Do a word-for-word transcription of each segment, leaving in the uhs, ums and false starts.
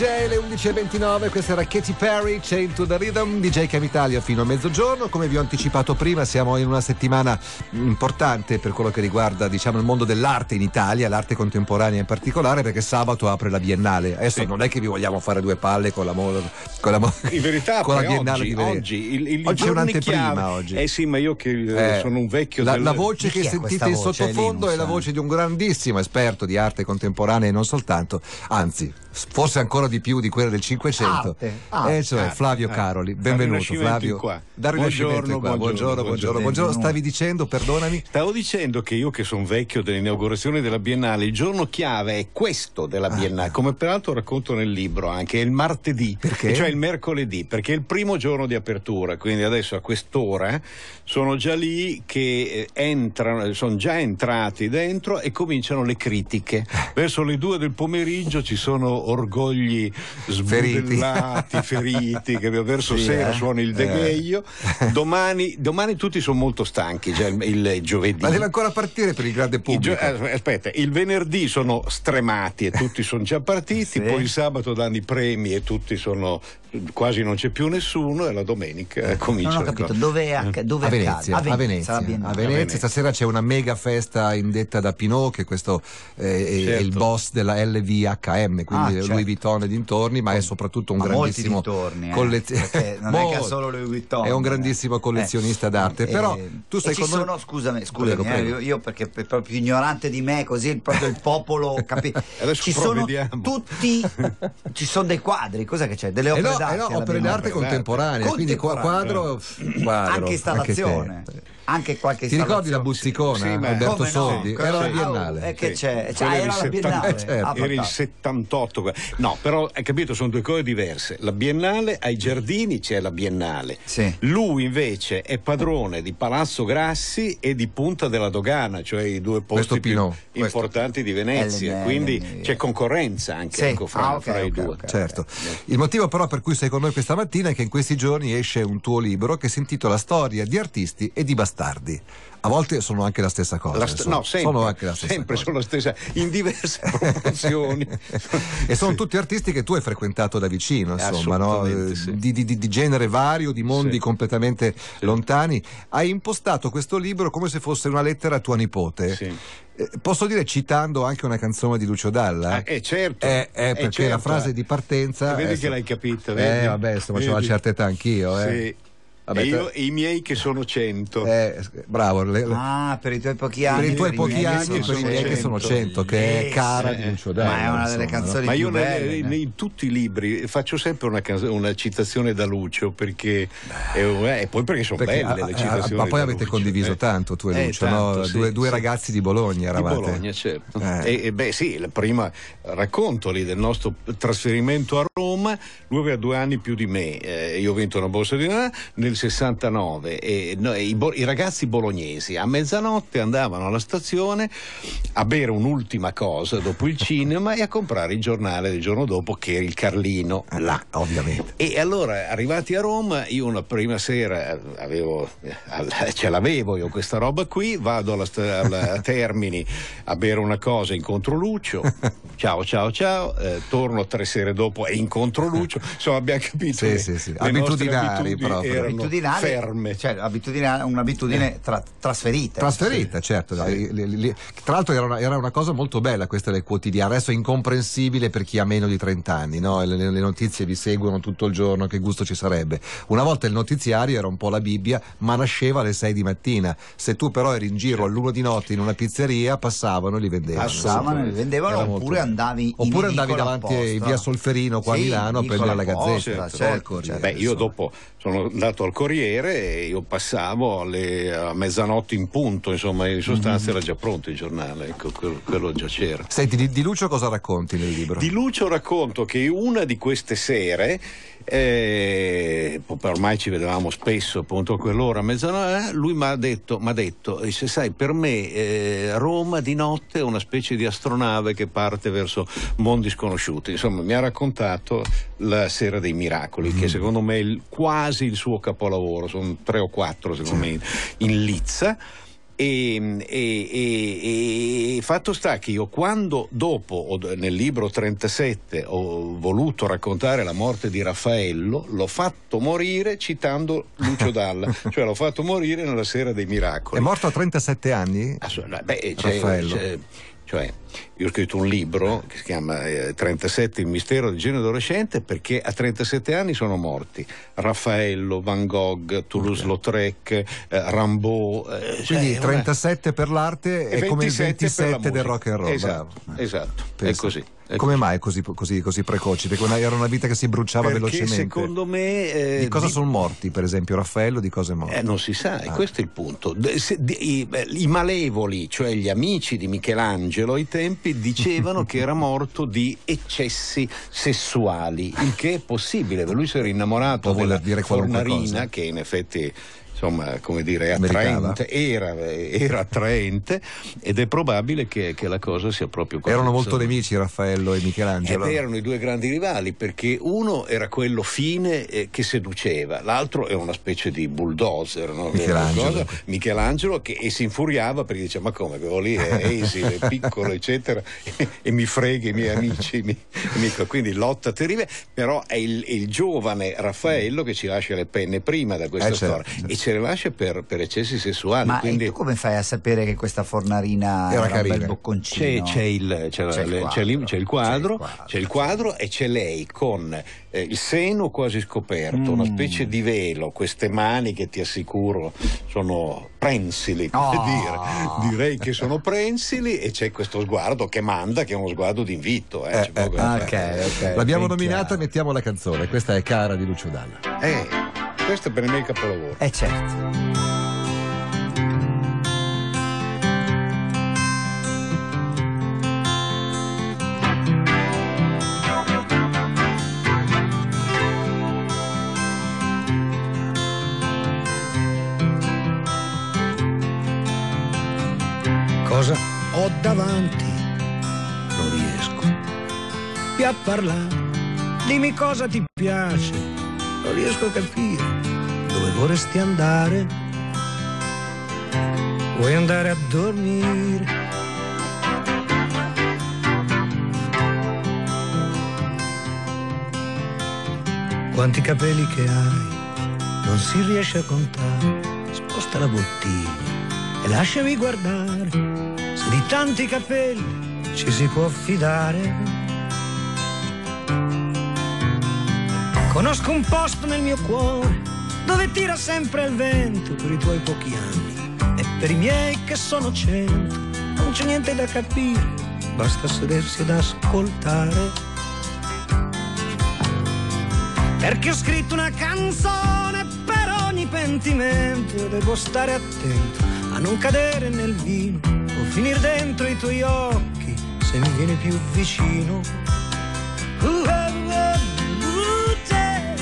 Le undici e ventinove, questa era Katy Perry, Chained to the Rhythm, D J Cam Italia fino a mezzogiorno. Come vi ho anticipato prima, siamo in una settimana importante per quello che riguarda, diciamo, il mondo dell'arte in Italia, l'arte contemporanea in particolare, perché sabato apre la Biennale. Adesso sì, non è che vi vogliamo fare due palle con la moda, con la mo- in verità con la oggi, Biennale di Venezia. Oggi, il, il oggi è un'anteprima oggi. Eh sì, ma io che eh, sono un vecchio la, del... la voce che sentite in sottofondo è, è la voce di un grandissimo esperto di arte contemporanea e non soltanto, anzi forse ancora di più di quella del Cinquecento, arte, arte, e cioè Flavio arte, Caroli. Benvenuto Flavio. Qua. Dal Rinascimento qua. Buongiorno, buongiorno, buongiorno, buongiorno. Stavi dicendo, perdonami? Stavo dicendo che io, che sono vecchio dell'inaugurazione della Biennale, il giorno chiave è questo della Biennale, ah. come peraltro racconto nel libro anche, è il martedì, perché? Cioè il mercoledì, perché è il primo giorno di apertura, quindi adesso a quest'ora sono già lì che entrano, sono già entrati dentro e cominciano le critiche. Verso le due del pomeriggio ci sono orgogli sbudellati, feriti, feriti che verso sì, sera eh? suona il degheio. Eh. Domani, domani tutti sono molto stanchi, già il, il giovedì. Ma deve ancora partire per il grande pubblico. Il gio- eh, aspetta, il venerdì sono stremati e tutti sono già partiti, sì. Poi il sabato danno i premi e tutti sono, quasi non c'è più nessuno, e la domenica eh, comincia. Non ho capito, dove, a, dove a Venezia, a Venezia, a Venezia, a Venezia. A Venezia. Stasera c'è una mega festa indetta da Pinot, che questo eh, certo. è il boss della L V H M, quindi ah, certo. Louis Vuitton e dintorni, ma è soprattutto un ma grandissimo dintorni, eh, collezionista. Non è che ha solo Louis Vuitton, è un grandissimo collezionista eh. d'arte. Eh, però eh, tu sei ci con sono, noi... scusami, scusami prego, prego. Eh, io perché per, per più ignorante di me, così proprio il popolo capi- ci sono vediamo. tutti ci sono dei quadri, cosa che c'è? Delle opere eh no, d'arte, eh no, opere d'arte contemporanee, quindi quadro, quadro anche installazione, anche, anche qualche ti ricordi la Buzzicona? Sì, ma Alberto no? Soldi? Come era no? la Biennale. Eh, che sì. c'è? Cioè, era la Biennale. Eh, certo. ah, era il settantotto. No, però hai capito, sono due cose diverse. La Biennale ai Giardini c'è la Biennale. Sì. Lui invece è padrone di Palazzo Grassi e di Punta della Dogana, cioè i due posti più Pinot. importanti di Venezia. L N, Quindi L N. c'è concorrenza anche sì. ecco, fra, ah, okay, fra okay, i due. Okay, certo. Okay. Il motivo però per cui sei con noi questa mattina è che in questi giorni esce un tuo libro che si intitola Storia di artisti e di bastardi. A volte sono anche la stessa cosa. La st- insomma. no, sempre, sono anche la stessa sempre cosa. sono la stessa, in diverse proporzioni. E sono sì. tutti artisti che tu hai frequentato da vicino, insomma, no? Sì. di, di, di genere vario, di mondi sì. completamente sì. lontani. Hai impostato questo libro come se fosse una lettera a tua nipote. Sì. Eh, posso dire, citando anche una canzone di Lucio Dalla? Ah, eh, certo. Eh, eh, perché certo. la frase di partenza. E vedi eh, che l'hai capita, vedi? Eh, vabbè, insomma, c'ho una certa età anch'io, eh. Sì. Vabbè, e io e i miei che sono cento. Eh, bravo. Le, le... Ah, per i tuoi pochi anni. Per i tuoi pochi anni e per i miei che sono cento, che è cara di Lucio Dalla. Ma è una delle canzoni no? Ma io più belle, in, in tutti i libri faccio sempre una, canzo- una citazione da Lucio, perché e poi perché sono perché, belle a, le citazioni. Ma poi avete Lucio. condiviso eh. tanto tu e eh, Lucio, tanto, no? sì, due, due sì. ragazzi di Bologna eravate. Di Bologna, certo. Eh. E, e beh sì, la prima racconto lì del nostro trasferimento a Roma. Lui aveva due anni più di me, eh, io ho vinto una borsa di Natale nel sessantanove e no, i, bo- i ragazzi bolognesi a mezzanotte andavano alla stazione a bere un'ultima cosa dopo il cinema e a comprare il giornale del giorno dopo, che era il Carlino, là ovviamente. E allora, arrivati a Roma, io una prima sera avevo ce l'avevo io questa roba qui, vado alla, sta- alla Termini a bere una cosa, incontro Lucio, ciao ciao ciao, eh, torno tre sere dopo e incontro Lucio, insomma abbiamo capito sì, che sì, sì. le abitudinari proprio erano abitudinari, ferme, cioè abitudine, un'abitudine tra, trasferita trasferita sì. certo sì. li, li, li, tra l'altro era una, era una cosa molto bella questa del quotidiano, adesso è incomprensibile per chi ha meno di trenta anni, no? le, le notizie vi seguono tutto il giorno, che gusto ci sarebbe. Una volta il notiziario era un po' la Bibbia, ma nasceva alle sei di mattina, se tu però eri in giro all'uno di notte in una pizzeria passavano e li vendevano passavano e li vendevano oppure molto... andavi oppure andavi davanti a via Solferino qua sì, a Milano a prendere la Gazzetta. Certo, certo, certo. Beh, io dopo sono andato al Corriere e io passavo alle, a mezzanotte in punto, insomma, in sostanza mm-hmm. era già pronto il giornale, ecco, quello, quello già c'era. Senti, di, di Lucio cosa racconti nel libro? Di Lucio racconto che una di queste sere, eh, ormai ci vedevamo spesso appunto a quell'ora, a mezzanotte, eh, lui mi ha detto, m'ha detto, dice, sai, per me eh, Roma di notte è una specie di astronave che parte verso mondi sconosciuti. Insomma, mi ha raccontato la Sera dei Miracoli, mm. che secondo me è il, quasi il suo capolavoro, sono tre o quattro secondo sì. me in Lizza. E, e, e, e fatto sta che io quando dopo nel libro trentasette ho voluto raccontare la morte di Raffaello, l'ho fatto morire citando Lucio Dalla, cioè l'ho fatto morire nella Sera dei Miracoli. È morto a trentasette anni? Beh, c'è, Raffaello. C'è, cioè, io ho scritto un libro che si chiama eh, trentasette il mistero del genio adolescente, perché a trentasette anni sono morti Raffaello, Van Gogh, Toulouse-Lautrec, eh, Rimbaud. Eh, Quindi cioè, trentasette per l'arte è come il ventisette del rock and roll. Esatto, bravo. esatto, Pensa. è così. È Come così. mai così, così, così precoci? Perché era una vita che si bruciava Perché velocemente. Secondo me eh, di cosa di... sono morti, per esempio Raffaello, di cosa è morto? Eh, non si sa, ah. e questo è il punto. De, se, di, i, I malevoli, cioè gli amici di Michelangelo ai tempi, dicevano che era morto di eccessi sessuali, il che è possibile, lui si era innamorato Può della dire Fornarina, cosa. Che in effetti, insomma, come dire, attraente, era, era attraente, ed è probabile che, che la cosa sia proprio così. Erano molto nemici Raffaello e Michelangelo. Ed erano i due grandi rivali, perché uno era quello fine eh, che seduceva, l'altro era una specie di bulldozer, no? Michelangelo. Michelangelo che e si infuriava perché diceva: ma come, quello lì è esile, è piccolo, eccetera, e, e mi frega i miei amici, mi, mi, quindi lotta terribile. Però è il, il giovane Raffaello che ci lascia le penne prima da questa eh, storia, certo, certo. e ce le lascia per, per eccessi sessuali. Ma quindi... e tu come fai a sapere che questa Fornarina Era era un bel carina. bocconcino? C'è, c'è, il, c'è, C'è le, il c'è, il, c'è il quadro, c'è il quadro, c'è il quadro e c'è lei con eh, il seno quasi scoperto, Mm. una specie di velo, queste mani che ti assicuro sono prensili, come Oh. dire. Direi che sono prensili, e c'è questo sguardo che manda, che è uno sguardo di invito. Eh, Eh, c'è poco eh, da ok, fare. ok. L'abbiamo ben nominata, chiaro. mettiamo la canzone. Questa è Cara di Lucio Dalla. Eh, questo è per me il capolavoro. Eh certo. Cosa ho davanti? Non riesco più a parlare. Dimmi cosa ti piace. Non riesco a capire dove vorresti andare. Vuoi andare a dormire? Quanti capelli che hai non si riesce a contare. Sposta la bottiglia e lasciami guardare se di tanti capelli ci si può fidare. Conosco un posto nel mio cuore dove tira sempre il vento per i tuoi pochi anni e per i miei che sono cento. Non c'è niente da capire, basta sedersi ad ascoltare. Perché ho scritto una canzone per ogni pentimento e devo stare attento a non cadere nel vino o finire dentro i tuoi occhi se mi vieni più vicino. Uh, uh, uh, uh, yeah.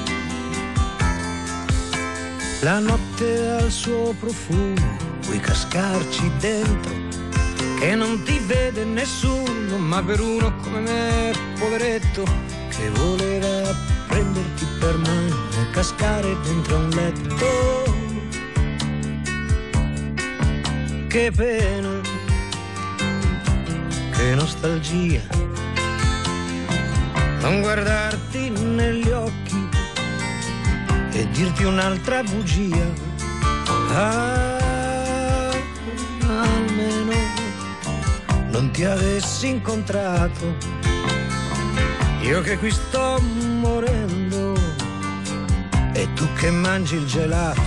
La notte ha il suo profumo, puoi cascarci dentro che non ti vede nessuno, ma per uno come me, poveretto, che voleva prenderti per mano e cascare dentro un letto. Che pena, che nostalgia, non guardarti negli occhi e dirti un'altra bugia. Ah, almeno non ti avessi incontrato, io che qui sto morendo e tu che mangi il gelato.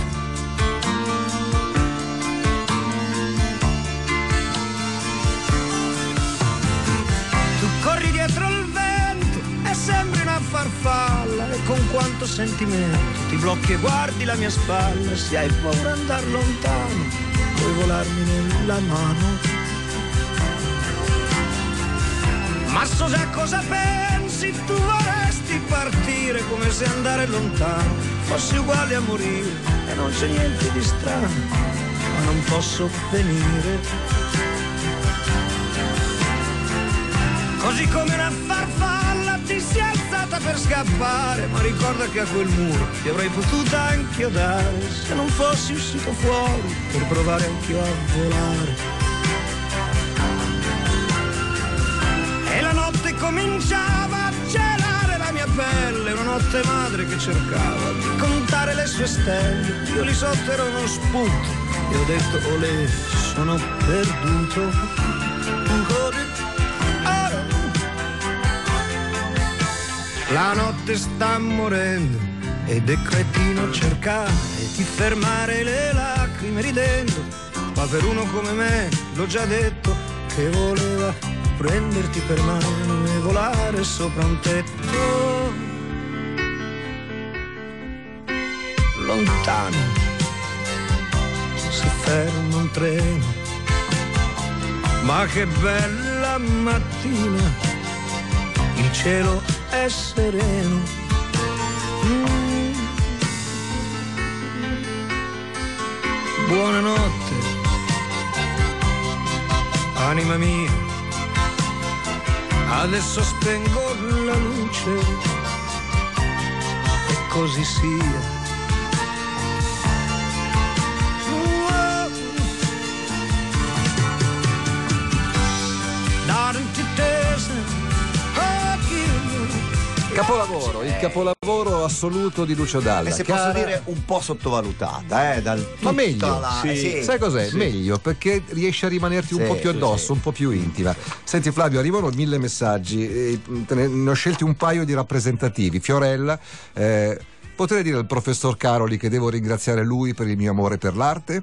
Tu corri dietro il vento e sembri una farfalla e con quanto sentimento ti blocchi e guardi la mia spalla. Se hai paura di andare lontano puoi volarmi nella mano. Ma so già cosa pensi, tu vorresti partire come se andare lontano fossi uguale a morire e non c'è niente di strano, ma non posso venire. Così come una farfalla ti sei alzata per scappare, ma ricorda che a quel muro ti avrei potuta inchiodare se non fossi uscito fuori per provare anch'io a volare. E la notte cominciava a gelare la mia pelle, una notte madre che cercava di contare le sue stelle. Io lì sotto ero uno spunto e ho detto olè, sono perduto. Ancora la notte sta morendo e De Cretino cercava di fermare le lacrime ridendo, ma per uno come me, l'ho già detto, che voleva prenderti per mano e volare sopra un tetto. Lontano si ferma un treno, ma che bella mattina, il cielo è sereno. Mm. Buonanotte, anima mia, adesso spengo la luce e così sia. Capolavoro, il capolavoro assoluto di Lucio Dalla. E se Cara... posso dire un po' sottovalutata, eh, dal ma meglio, la... sì. Sì. Sai cos'è? Sì. Meglio, perché riesce a rimanerti un Sì, po' più addosso, sì. un po' più intima. Senti Flavio, arrivano mille messaggi, e te ne, ne ho scelti un paio di rappresentativi. Fiorella, eh, potrei dire al professor Caroli che devo ringraziare lui per il mio amore per l'arte.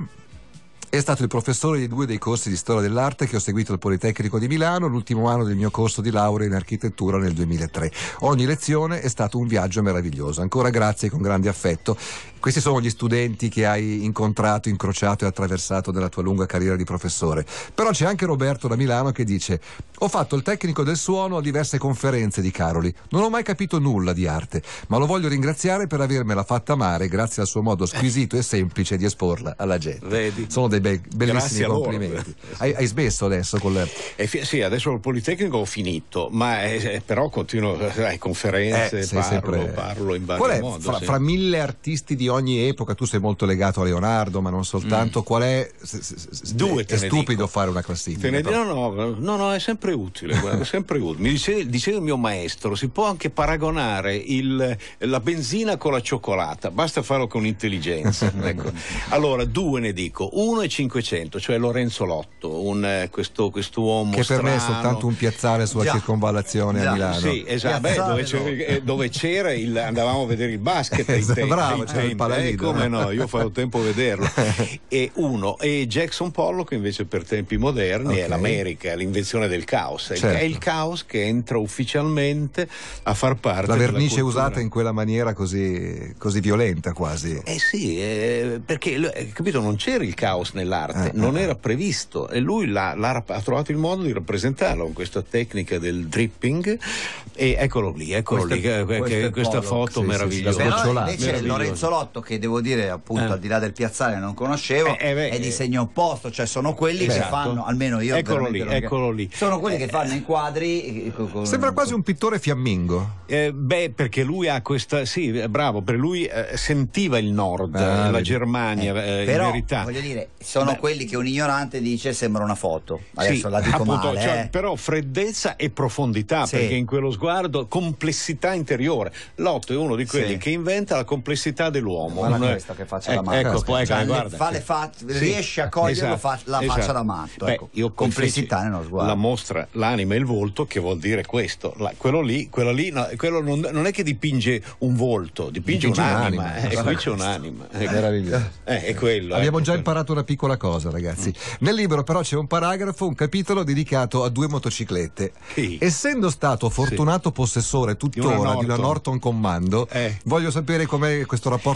È stato il professore di due dei corsi di storia dell'arte che ho seguito al Politecnico di Milano, l'ultimo anno del mio corso di laurea in architettura nel duemilatré. Ogni lezione è stato un viaggio meraviglioso. Ancora grazie con grande affetto. Questi sono gli studenti che hai incontrato, incrociato e attraversato nella tua lunga carriera di professore. Però c'è anche Roberto da Milano che dice: ho fatto il tecnico del suono a diverse conferenze di Caroli. Non ho mai capito nulla di arte, ma lo voglio ringraziare per avermela fatta amare grazie al suo modo squisito e semplice di esporla alla gente. Vedi? Sono dei be- bellissimi complimenti. Hai, hai smesso adesso con le... Eh, fi- sì, adesso al Politecnico ho finito, ma eh, però continuo alle conferenze, Eh, sei parlo, sempre- parlo in Qual vario è, modo. fra, sì. fra mille artisti di ogni epoca, tu sei molto legato a Leonardo, ma non soltanto, qual è... se- se- se- Due è te ne stupido dico. fare una classifica. Te ne però. dico, no, no, no, no, è sempre utile, guarda, è sempre utile. Mi dice, diceva il mio maestro, si può anche paragonare il, la benzina con la cioccolata, basta farlo con intelligenza. Ecco. Allora, due ne dico, uno è cinquecento, cioè Lorenzo Lotto, un, eh, questo quest'uomo Che per me è strano. soltanto un piazzale sulla Già. circonvallazione Già. a Milano. Sì, esatto. Beh, Piazzale, dove, c'era, eh, dove c'era il, andavamo a vedere il basket ai Esatto, tempi, bravo, ai c'era il tempi, Palalido, eh, come no? no, io ho fatto tempo a vederlo. E uno, e Jackson Pollock invece per tempi moderni Ok. è l'America, l'invenzione del caos. È il- Certo. È il caos che entra ufficialmente a far parte La della vernice cultura. usata in quella maniera così, così violenta quasi. Eh sì, eh, perché eh, capito, non c'era il caos nell'arte, Eh, non eh. era previsto e lui l'ha, l'ha rap- ha trovato il modo di rappresentarlo con questa tecnica del dripping e eccolo lì, eccolo Questo lì, è- che- questo che- è questa Pollock, foto sì, sì, meravigliosa. sì, Però Sgocciolato. invece Meraviglioso. Lorenzo Lotto, che devo dire appunto Eh. al di là del piazzale non conoscevo, Eh, eh, beh, è di eh. segno opposto, cioè sono quelli che Esatto. fanno, almeno io Eccolo veramente lì, non- eccolo lì. sono quelli che fanno i quadri eh, con- con- Sembra quasi un pittore fiammingo. Eh, beh, perché lui ha questa, sì, è bravo, per lui eh, sentiva il nord, Ah, la vedi. Germania, eh, in però verità. voglio dire, sono Beh. quelli che un ignorante dice sembra una foto. Adesso Sì, la dico appunto, male, cioè, eh. però freddezza e profondità, Sì. perché in quello sguardo complessità interiore. Lotto è uno di quelli Sì. che inventa la complessità dell'uomo. Guarda Non è- questo che faccia Ecco, da matto. ecco, poi, Cioè, guarda, fa sì. le fa- Sì. riesce a coglierlo, Esatto, fa- la esatto. faccia da matto. Beh, ecco. io Complessità feci nello sguardo. la mostra l'anima e il volto, che vuol dire questo. La- quello lì, quello lì no, quello non, non è che dipinge un volto, dipinge, Dipinge un'anima. un'anima. Eh, qui c'è un'anima. Ecco. Meraviglioso. Eh, è quello. Abbiamo ecco, già quello. imparato una piccola cosa, ragazzi. Nel libro però c'è un paragrafo, un capitolo dedicato a due motociclette. Sì. Essendo stato fortunato possessore tuttora Di una di una Norton. Norton Commando, Eh. voglio sapere com'è questo rapporto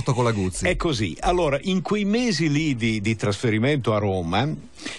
rapporto con la Guzzi. È così. Allora, in quei mesi lì di, di trasferimento a Roma,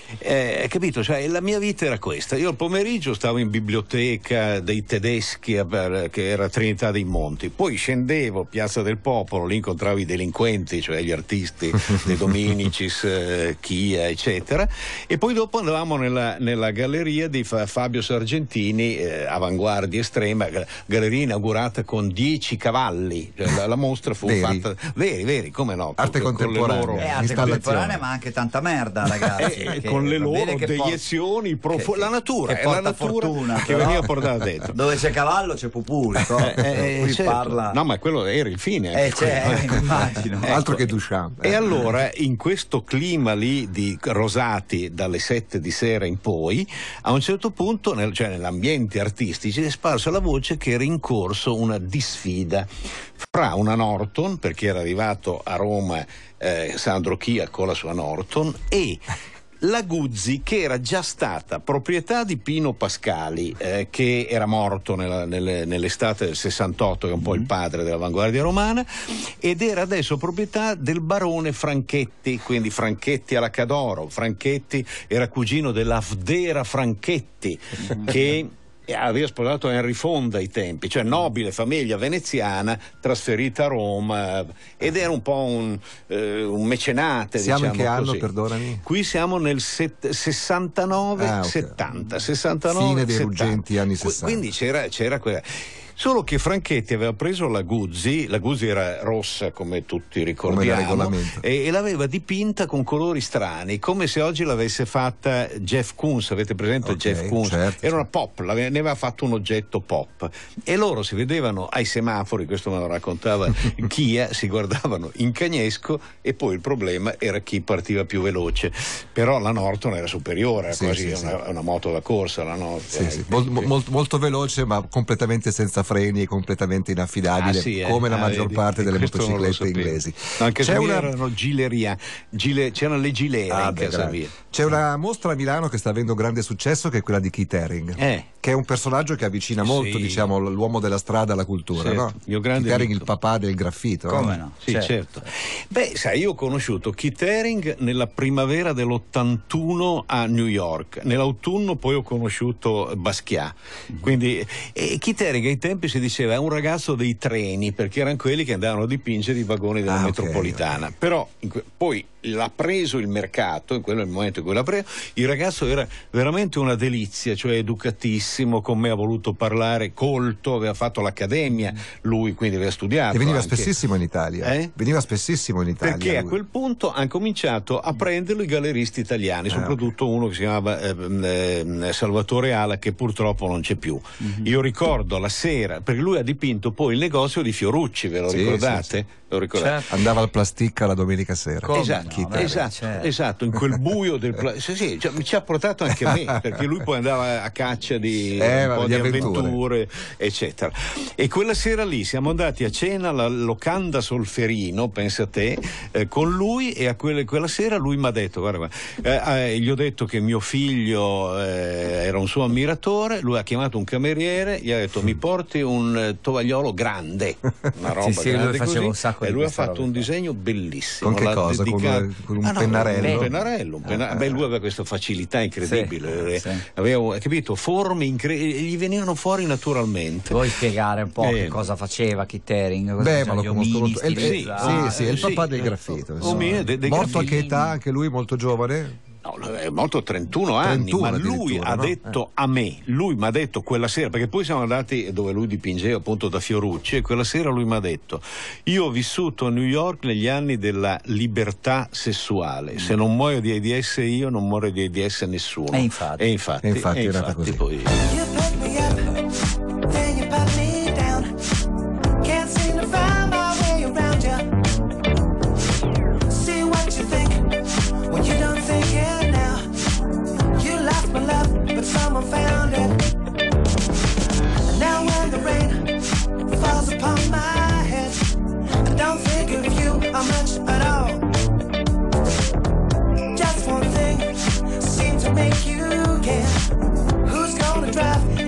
eh, capito? Cioè, la mia vita era questa. Io al pomeriggio stavo in biblioteca dei tedeschi, eh, che era Trinità dei Monti, poi scendevo Piazza del Popolo, lì incontravo i delinquenti, cioè gli artisti dei Dominicis, eh, Chia, eccetera, e poi dopo andavamo nella, nella galleria di Fabio Sargentini, eh, avanguardia estrema, galleria inaugurata con dieci cavalli, cioè, la, la mostra fu veri. fatta veri, veri, come no, arte con, contemporanea, con le loro, Eh, arte contemporanea, ma anche tanta merda, ragazzi. eh, che con le va loro bene che deiezioni, por- profo- che- la natura, che è la porta natura fortuna, che però. veniva portata dentro. Dove c'è cavallo c'è pupù, Eh, eh, qui certo. parla. No, ma quello era il fine. anche Eh, c'è, quello. immagino. Ecco. Altro che Duchamp. E allora, in questo clima lì di rosati dalle sette di sera in poi, a un certo punto, nel, cioè nell'ambiente artistici, è sparsa la voce che era in corso una disfida fra una Norton, perché era arrivato a Roma eh, Sandro Chia con la sua Norton, e la Guzzi, che era già stata proprietà di Pino Pascali, eh, che era morto nella, nelle, nell'estate del sessantotto, che è un po' il padre dell'avanguardia romana, ed era adesso proprietà del barone Franchetti, quindi Franchetti alla Cadoro. Franchetti era cugino dell'Avdera Franchetti, che aveva sposato Henry Fonda ai tempi, cioè nobile famiglia veneziana trasferita a Roma, ed era un po' un, eh, un mecenate. Siamo diciamo in che anno, così. perdonami? Qui siamo nel set- sessantanove Ah, ok. settanta, sessantanove Fine dei settanta. ruggenti anni Qui- sessanta. Quindi c'era, c'era quella. Solo che Franchetti aveva preso la Guzzi, la Guzzi era rossa come tutti ricordiamo, regolamento. e, e l'aveva dipinta con colori strani, come se oggi l'avesse fatta Jeff Koons. Avete presente Ok, Jeff Koons? certo, Era una pop, l'ave- ne aveva fatto un oggetto pop, e loro si vedevano ai semafori, questo me lo raccontava Chia, si guardavano in cagnesco, e poi il problema era chi partiva più veloce. Però la Norton era superiore, era Sì, quasi sì, una, sì. una moto da corsa, la Norton. Sì, sì. Mol- mol- molto veloce, ma completamente senza freni e completamente inaffidabile, Ah, sì, eh. come la Ah, maggior vedi, parte delle questo non lo motociclette sapevo. inglesi. No, anche C'è se una... erano gileria, gile, c'erano le gilere Ah, in beh, casa grazie. mia. C'è una mostra a Milano che sta avendo grande successo, che è quella di Keith Haring, Eh. che è un personaggio che avvicina molto, Sì. diciamo, l'uomo della strada alla cultura, Certo, no? mio grande Keith Haring, amico. il papà del graffito. Come no? Sì, certo. Beh, sai, io ho conosciuto Keith Haring nella primavera dell'ottantuno a New York, nell'autunno poi ho conosciuto Basquiat. Quindi, e Keith Haring ai tempi si diceva è un ragazzo dei treni, perché erano quelli che andavano a dipingere i vagoni della Ah, ok, metropolitana. Però in que- poi l'ha preso il mercato, in quello è il momento in cui l'ha preso. Il ragazzo era veramente una delizia, cioè educatissimo, con me ha voluto parlare, colto, aveva fatto l'accademia, lui quindi aveva studiato. E veniva anche. spessissimo in Italia. Eh? Veniva spessissimo in Italia. Perché a lui. quel punto hanno cominciato a prenderlo i galleristi italiani, Ah, soprattutto uno che si chiamava eh, eh, Salvatore Ala, che purtroppo non c'è più. Mhm. Io ricordo la sera, perché lui ha dipinto poi il negozio di Fiorucci, ve lo Sì, ricordate? sì, sì. Lo ricordate? Andava al Plasticca la domenica sera. Come Esatto, no, Keith beh, Haring. esatto, certo. esatto, in quel buio del pla- sì, sì, cioè, ci ha portato anche me, perché lui poi andava a caccia di Eh, un po' di di avventure. avventure, eccetera. E quella sera lì siamo andati a cena alla Locanda Solferino, pensa te, eh, con lui, e a quelle- quella sera lui mi ha detto, guarda, guarda, eh, eh, gli ho detto che mio figlio eh, era un suo ammiratore, lui ha chiamato un cameriere, gli ha detto mi porti un eh, tovagliolo grande, una roba Sì, sì, lui grande faceva così, un sacco e di lui ha queste fatto robe un qua. disegno bellissimo. Con che l'ha cosa? Con- dedicato- con un Ah, no, pennarello? un pennarello, un penna- Ah, beh, ah. lui aveva questa facilità incredibile, Sì, sì. aveva, capito, forme incre- gli venivano fuori naturalmente. Vuoi spiegare un po' Eh. che cosa faceva Keith Haring? Cosa Beh, faceva? ma lo Gli conosco omini molto. È il- è- stilizzati? sì, sì, è il sì. papà del graffito. insomma. Omini, de- dei Morto a che graffiti. età? Anche lui molto giovane? No, è morto trentuno anni, trentuno ma lui addirittura, ha no? detto a me, lui mi ha detto quella sera, perché poi siamo andati dove lui dipingeva appunto da Fiorucci, e quella sera lui mi ha detto io ho vissuto a New York negli anni della libertà sessuale, se non muoio di AIDS io non muore di AIDS nessuno. E infatti. E infatti, E infatti e è nata infatti così. poi... You pick me up, then you pat me down. Can't seem to find my way around you. See what you think when you don't think it now. You lost my love, but someone found it. And now when the rain falls upon my head, I don't think of you how much at all. Just one thing seems to make you care. Who's gonna drive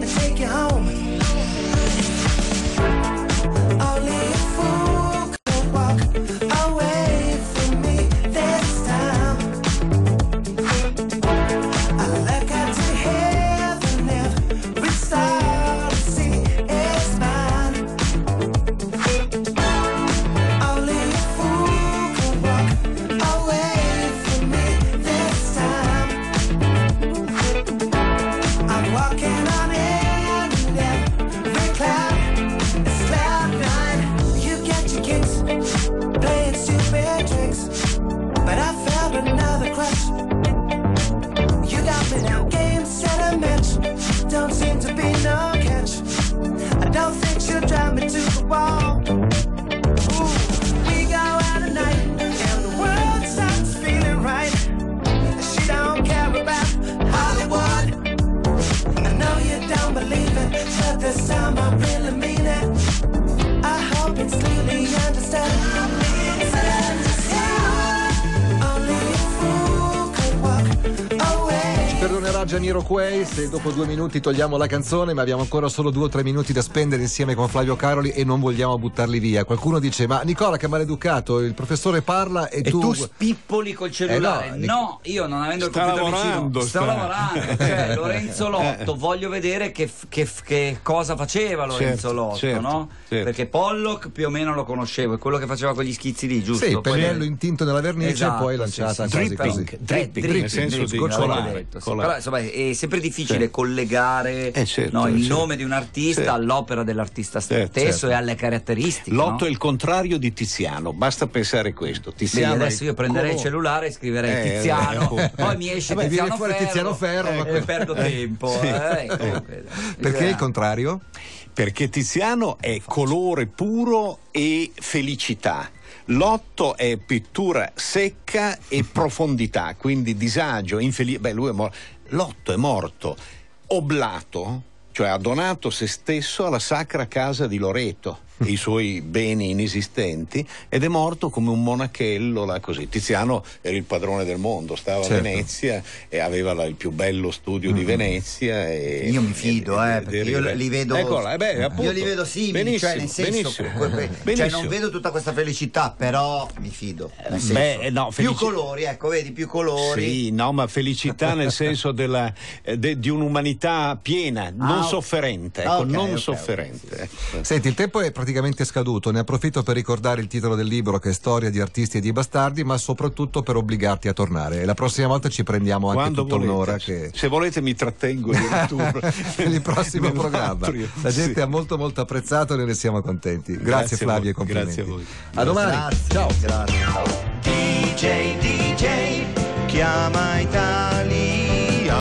tornerà Jamiroquai se dopo due minuti togliamo la canzone, ma abbiamo ancora solo due o tre minuti da spendere insieme con Flavio Caroli e non vogliamo buttarli via. Qualcuno dice: ma Nicola, che maleducato, il professore parla e, E tu... tu spippoli col cellulare. Eh no, no, Nic- io non avendo il Sta computer lavorando, vicino, sto sta- lavorando. Cioè, Lorenzo Lotto, voglio vedere che, che- che cosa faceva Lorenzo Certo, Lotto, certo, no? certo. Perché Pollock più o meno lo conoscevo, è quello che faceva con gli schizzi lì, giusto? Sì, Poi- pennello intinto nella vernice Esatto, e poi sì, lanciata sì, quasi sì, così. però- dripping, eh, nel senso di sgocciolare, colare, detto, sì. colare. Però insomma è sempre difficile Sì. collegare Eh, certo, no, il certo. nome di un artista Sì. all'opera dell'artista Certo, stesso certo. e alle caratteristiche. Lotto no? è il contrario di Tiziano, basta pensare questo. Vedi, Tiziano è adesso il io prenderei il colore. cellulare e scriverei Eh, Tiziano, eh, appunto. poi mi esce Vabbè, Tiziano, viene fuori Ferro, Tiziano Ferro, ma- e perdo tempo. Sì. eh, comunque, Perché eh, il contrario? Perché Tiziano è colore puro e felicità. Lotto è pittura secca e profondità, quindi disagio, infelice. Beh, lui è morto. Lotto è morto oblato, cioè ha donato se stesso alla Sacra Casa di Loreto e i suoi beni inesistenti, ed è morto come un monachello là così. Tiziano era il padrone del mondo, stava Certo. a Venezia e aveva la- il più bello studio di Venezia e, Io mi fido, e- eh, e- perché io li vedo, Eccola, eh beh, appunto. io li vedo simili, Benissimo, cioè nel senso, benissimo. que- que- cioè Benissimo. non vedo tutta questa felicità, però mi fido. Nel senso, Beh, no, più felici- colori, ecco, vedi, più colori. Sì, no, ma felicità nel senso della, eh, de- di un'umanità piena, non Ah, sofferente, ah, ecco, ok, non ok, sofferente. Senti, il tempo è praticamente scaduto, ne approfitto per ricordare il titolo del libro, che è Storia di artisti e di bastardi, ma soprattutto per obbligarti a tornare. La prossima volta ci prendiamo anche Quando tutta volete. un'ora che... Se volete mi trattengo addirittura per il prossimo programma. nell'altro. La gente Sì. ha molto molto apprezzato e ne siamo contenti. Grazie, Grazie a Flavio voi, e complimenti. grazie a voi. A domani. Grazie, Ciao. grazie. D J, D J, chiama Italia.